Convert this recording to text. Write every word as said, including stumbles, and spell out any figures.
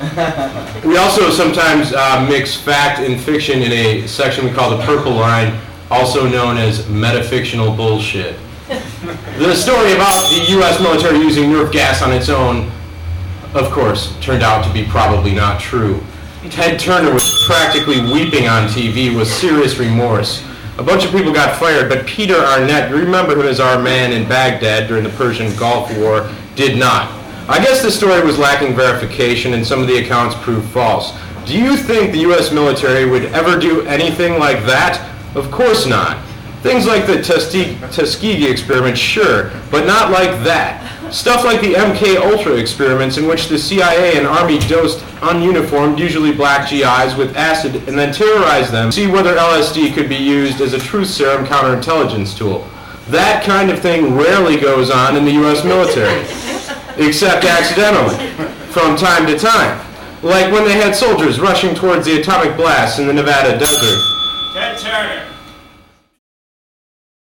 We also sometimes uh, mix fact and fiction in a section we call the Purple Line, also known as metafictional bullshit. The story about the U S military using Nerf gas on its own, of course, turned out to be probably not true. Ted Turner was practically weeping on T V with serious remorse. A bunch of people got fired, but Peter Arnett, you remember him as our man in Baghdad during the Persian Gulf War, did not. I guess the story was lacking verification and some of the accounts proved false. Do you think the U S military would ever do anything like that? Of course not. Things like the Tuskegee experiment, sure, but not like that. Stuff like the M K Ultra experiments in which the C I A and Army dosed ununiformed, usually black G Is with acid and then terrorized them to see whether L S D could be used as a truth serum counterintelligence tool. That kind of thing rarely goes on in the U S military, except accidentally, from time to time. Like when they had soldiers rushing towards the atomic blast in the Nevada desert. Ted Turner,